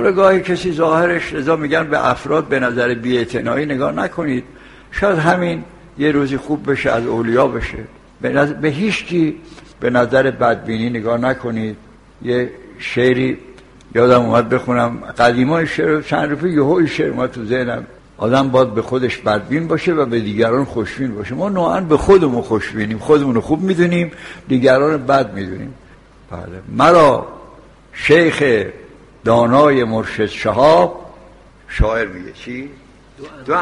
حالا گاهی کسی ظاهرش، رضا میگن به افراد به نظر بی‌اعتنایی نگاه نکنید، شاید همین یه روزی خوب بشه، از اولیا بشه. به هیچ کی به نظر بدبینی نگاه نکنید. یه شعری یادم اومد بخونم، قدیما شعر چند رفعه یهو شعر ما تو ذهنم، آدم باید به خودش بدبین باشه و به دیگران خوشبین باشه. ما نوعاً به خودمون خوشبینیم، خودمون رو خوب میدونیم، دیگران رو بد میدونیم. بله. مرا شیخ دانای مرشد شهاب، شاعر میگه چی؟ دو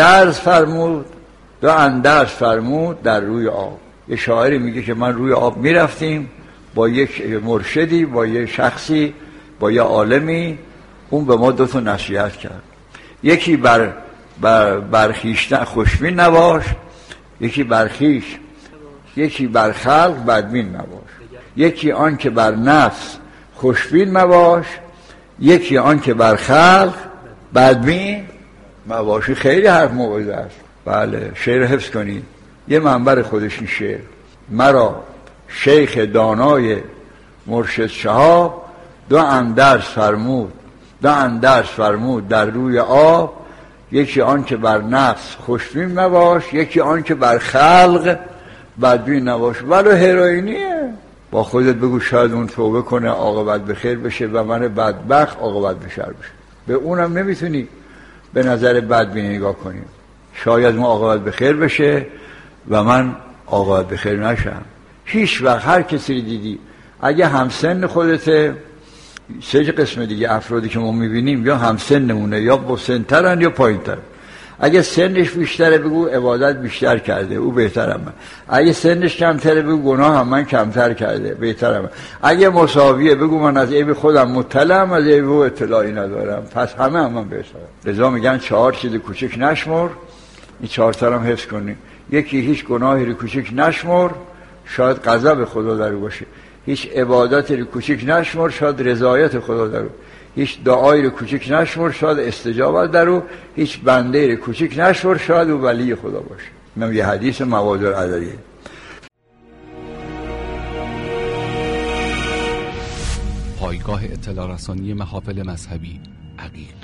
اندرز فرمود در روی آب. یه شاعری میگه که من روی آب میرفتیم با یک مرشدی، با یک شخصی، با یه عالمی، اون به ما 2 نصیحت کرد. یکی بر خویشتن خوشبین نباش، یکی بر خویش، یکی بر خلق بدبین نباش. یکی آن که بر نفس خوشبین مباش، یکی آن که بر خلق بدبین مباش. خیلی حرف موعظه است. بله، شعر حفظ کنید، یه منبر خودش این شعر. مرا شیخ دانای مرشد شهاب، 2 اندرز فرمود در روی آب. یکی آن که بر نفس خوشبین مباش، یکی آن که بر خلق بدبین نباش. ولو هروئینیه، با خودت بگو شاید اون توبه کنه عاقبت بخیر بشه و من بدبخت عاقبت بشر بشه. به اونم نمیتونی به نظر بدبین نگاه کنیم، شاید اون عاقبت بخیر بشه و من عاقبت بخیر نشم. هیچ وقت هر کسی دیدی اگه همسن خودته، 3 قسم دیگه افرادی که ما میبینیم یا همسنمونه یا بسنترن یا پایینتر. اگه سنش بیشتره بگو عبادت بیشتر کرده، او بهترم من. اگه سنش کمتره بگو گناه هم من کمتر کرده، بهترم من. اگه مساویه بگو من از عیب خودم مطلعم، از عیب او اطلاعی ندارم، پس همه هم من بهترم. لذا میگن 4 چیز کوچک نشمر. این 4 تا هم حفظ کنی. یکی هیچ گناهی رو کوچک نشمر، شاید غضب خدا در او باشه. هیچ عبادتی رو کوچک نشمر، شاید رضایت خدا در او. هیچ دعایی رو کوچک نشمر، شاید استجابت در او. هیچ بنده رو کوچک نشمر، شاید او ولی خدا باشه. اینم یه حدیث مواد العددیه. پایگاه اطلاع رسانی محافل مذهبی عقیق.